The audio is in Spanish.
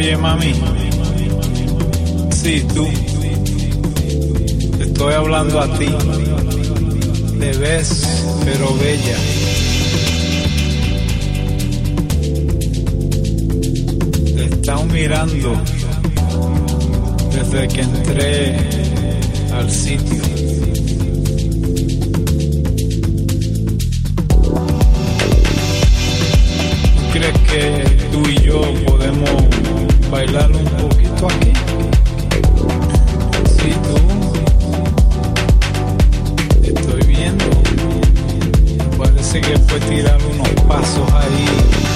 Oye, mami, sí, tú, te estoy hablando a ti. Te ves, pero bella. Te he estado mirando desde que entré al sitio. ¿Crees que tú y yo podemos bailar un poquito aquí? Sí, tú. Te estoy viendo. Parece que fue tirar unos pasos ahí